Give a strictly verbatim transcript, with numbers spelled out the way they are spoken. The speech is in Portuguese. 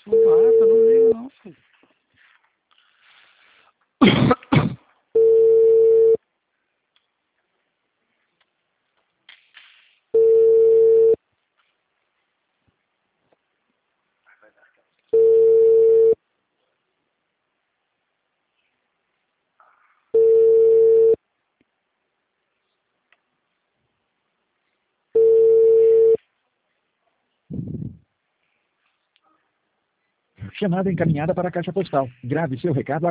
Sou barata, não ligo não, filho. Chamada encaminhada para a caixa postal. Grave seu recado